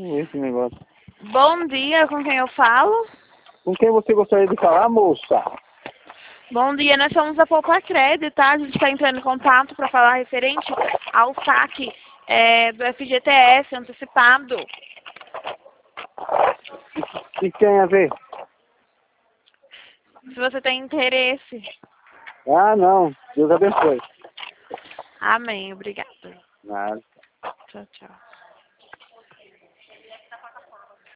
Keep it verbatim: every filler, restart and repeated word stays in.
esse negócio. Bom dia, com quem eu falo? Com quem você gostaria de falar, moça? Bom dia, nós somos a Poupa Crédito, tá? A gente está entrando em contato para falar referente ao saque é, do F G T S antecipado. O que tem a ver? Se você tem interesse. Ah, não. Deus abençoe. Amém, obrigada. Nada. Tchau, tchau.